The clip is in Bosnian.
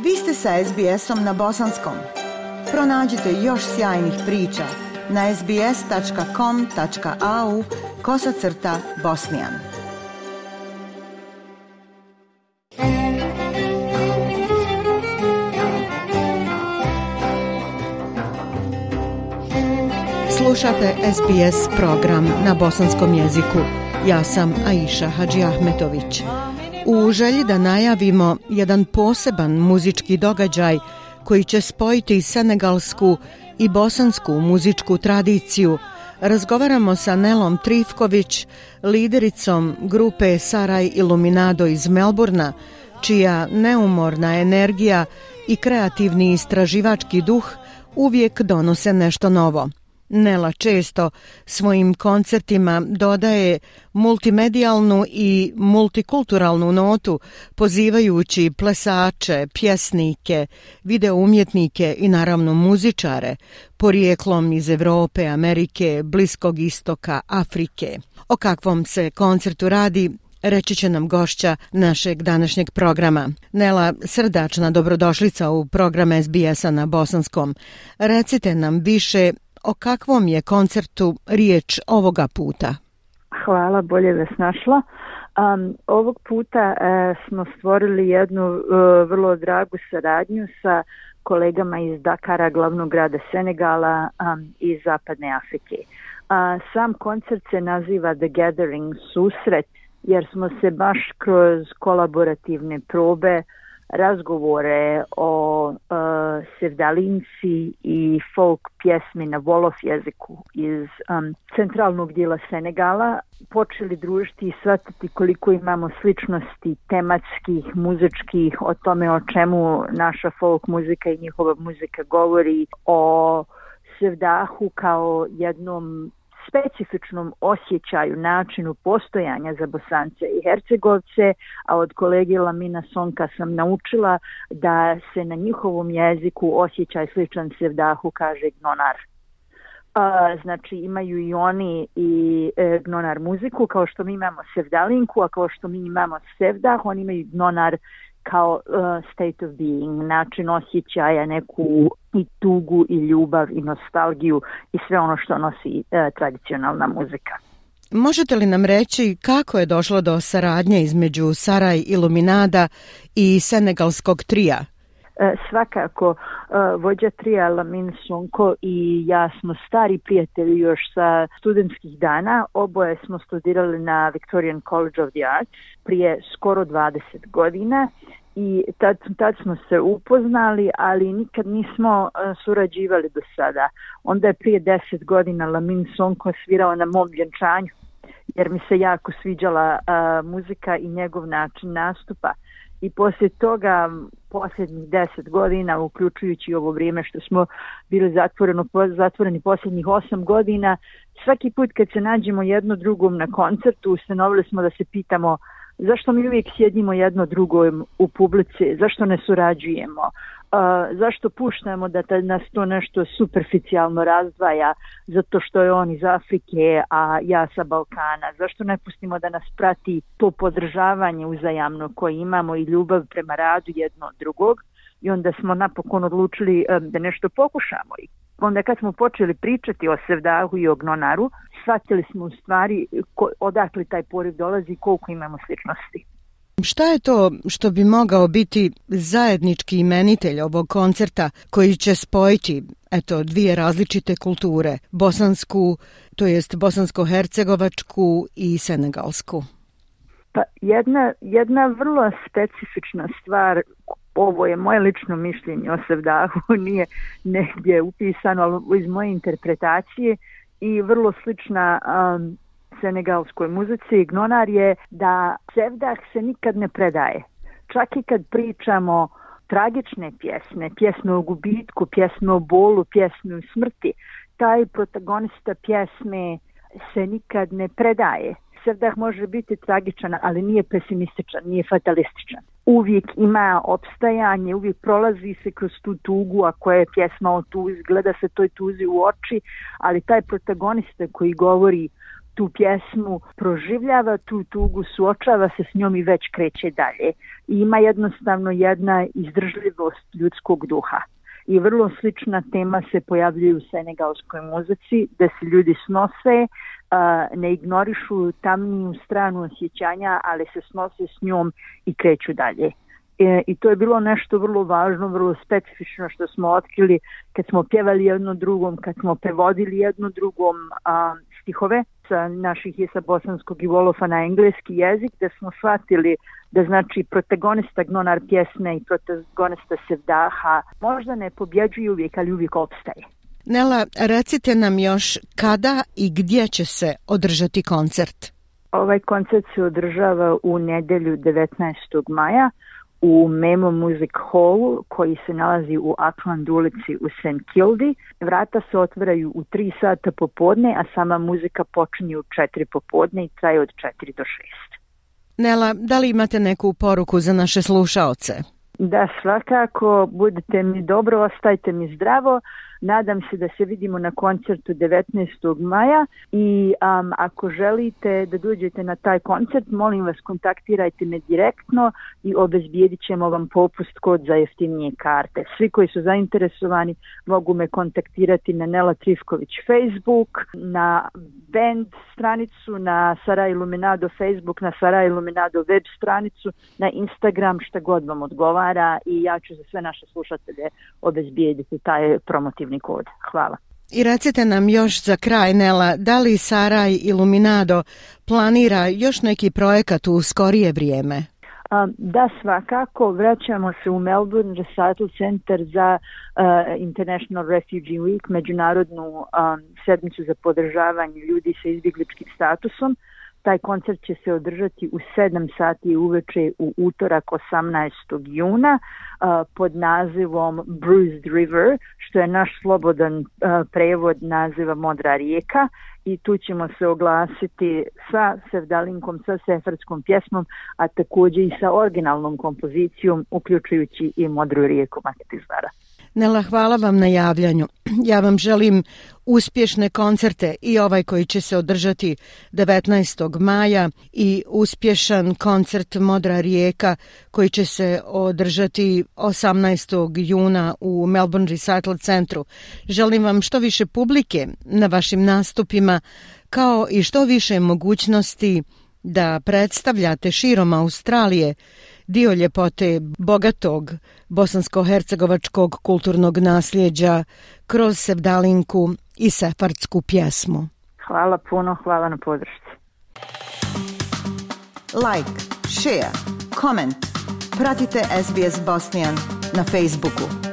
Vi ste sa SBS-om na bosanskom. Pronađite još sjajnih priča na sbs.com.au/bosnijan. Slušate SBS program na bosanskom jeziku. Ja sam Aisha Hadžiahmetović. U želji da najavimo jedan poseban muzički događaj koji će spojiti senegalsku i bosansku muzičku tradiciju, razgovaramo sa Nelom Trifković, lidericom grupe Saraj Iluminado iz Melburna, čija neumorna energija i kreativni istraživački duh uvijek donose nešto novo. Nela često svojim koncertima dodaje multimedijalnu i multikulturalnu notu, pozivajući plesače, pjesnike, video umjetnike i naravno muzičare, porijeklom iz Europe, Amerike, Bliskog istoka, Afrike. O kakvom se koncertu radi, reći će nam gošća našeg današnjeg programa. Nela, srdačna dobrodošlica u program SBS-a na bosanskom. Recite nam više o kakvom je koncertu riječ ovoga puta? Hvala, bolje vas našla. Ovog puta smo stvorili jednu vrlo dragu saradnju sa kolegama iz Dakara, glavnog grada Senegala i Zapadne Afrike. Sam koncert se naziva The Gathering, susret, jer smo se baš kroz kolaborativne probe, razgovore o sevdalinci i folk pjesmi na Wolof jeziku iz centralnog dijela Senegala počeli družiti i shvatiti koliko imamo sličnosti tematskih, muzičkih, o tome o čemu naša folk muzika i njihova muzika govori, o sevdahu kao jednom specifičnom osjećaju, načinu postojanja za Bosance i Hercegovce, a od kolege Lamina Sonka sam naučila da se na njihovom jeziku osjećaj sličan sevdahu kaže gnonar. Znači imaju i oni i gnonar muziku, kao što mi imamo sevdalinku, a kao što mi imamo sevdah, oni imaju gnonar kao state of being, način osjećaja, neku i tugu i ljubav i nostalgiju i sve ono što nosi tradicionalna muzika. Možete li nam reći kako je došlo do saradnje između Saraj Iluminada i senegalskog trija? Svakako, vođa trija Lamin Sonko i ja smo stari prijatelji još sa studentskih dana. Oboje smo studirali na Victorian College of the Arts prije skoro 20 godina i tad smo se upoznali, ali nikad nismo surađivali do sada. Onda je prije 10 godina Lamin Sonko svirao na mom vjenčanju, jer mi se jako sviđala muzika i njegov način nastupa. I poslije toga, posljednjih 10 godina, uključujući ovo vrijeme što smo bili zatvoreni posljednjih 8 godina, svaki put kad se nađemo jedno drugom na koncertu, ustanovili smo da se pitamo zašto mi uvijek sjedimo jedno drugom u publici, zašto ne surađujemo, zašto puštamo da nas to nešto superficijalno razdvaja, zato što je on iz Afrike, a ja sa Balkana, zašto ne pustimo da nas prati to podržavanje uzajamno koje imamo i ljubav prema radu jedno od drugog. I onda smo napokon odlučili da nešto pokušamo. I onda kad smo počeli pričati o sevdahu i o gnonaru, shvatili smo u stvari odakle taj poriv dolazi i koliko imamo sličnosti. Šta je to što bi mogao biti zajednički imenitelj ovog koncerta koji će spojiti dvije različite kulture, bosansku, to jest bosansko-hercegovačku i senegalsku? Pa jedna vrlo specifična stvar, ovo je moje lično mišljenje o sevdahu, nije negdje upisano, ali iz moje interpretacije i vrlo slična senegalskoj muzici, gnonar je da sevdah se nikad ne predaje. Čak i kad pričamo tragične pjesme o gubitku, pjesme o bolu, pjesme o smrti, taj protagonista pjesme se nikad ne predaje. Sevdah može biti tragičan, ali nije pesimističan, nije fatalističan. Uvijek ima opstajanje, uvijek prolazi se kroz tu tugu, ako je pjesma o tuzi, gleda se toj tuzi u oči, ali taj protagonista koji govori tu pjesmu proživljava, tu tugu suočava se s njom i već kreće dalje. I ima jednostavno jedna izdržljivost ljudskog duha. I vrlo slična tema se pojavljuje u senegalskoj muzici, gde se ljudi snose, ne ignorišu tamniju stranu osjećanja, ali se snose s njom i kreću dalje. I to je bilo nešto vrlo važno, vrlo specifično što smo otkrili kad smo pjevali jedno drugom, kad smo prevodili jedno drugom stihove sa naših i sa bosanskog i wolofa na engleski jezik, da smo shvatili da znači protagonista Gnonar pjesme i protagonista Sevdaha možda ne pobjeđuju uvijek, ali uvijek opstaje. Nela, recite nam još kada i gdje će se održati koncert? Ovaj koncert se održava u nedjelju 19. maja u Memo Music Hallu koji se nalazi u Auckland ulici u St. Kildi. Vrata se otvaraju u 3 sata popodne, a sama muzika počinje u 4 popodne i traje od 4 do 6. Nela, da li imate neku poruku za naše slušaoce? Da, svakako, budite mi dobro, ostajte mi zdravo. Nadam se da se vidimo na koncertu 19. maja i ako želite da dođete na taj koncert, molim vas kontaktirajte me direktno i obezbijedit ćemo vam popust kod za jeftinije karte. Svi koji su zainteresovani mogu me kontaktirati na Nela Trifković Facebook, na band stranicu, na Sara Iluminado Facebook, na Sara Iluminado web stranicu, na Instagram, šta god vam odgovara i ja ću za sve naše slušatelje obezbijediti taj promotivni kod. Hvala. I recite nam još za kraj, Nela, da li Saraj Iluminado planira još neki projekat u skorije vrijeme? Da, svakako. Vraćamo se u Melbourne Recital Center za International Refugee Week, međunarodnu sedmicu za podržavanje ljudi sa izbjegličkim statusom. Taj koncert će se održati u 7 sati uveče u utorak 18. juna pod nazivom Bruised River, što je naš slobodan prevod naziva Modra rijeka, i tu ćemo se oglasiti sa sevdalinkom, sa sefardskom pjesmom, a također i sa originalnom kompozicijom, uključujući i Modru rijeku Maketizara. Nela, hvala vam na javljanju. Ja vam želim uspješne koncerte i ovaj koji će se održati 19. maja i uspješan koncert Modra rijeka koji će se održati 18. juna u Melbourne Recital Centru. Želim vam što više publike na vašim nastupima kao i što više mogućnosti da predstavljate širom Australije dio ljepote bogatog bosansko-hercegovačkog kulturnog nasljeđa kroz sevdalinku i sefardsku pjesmu. Hvala puno, hvala na podršci. Like, share, comment. Pratite SBS Bosnian na Facebooku.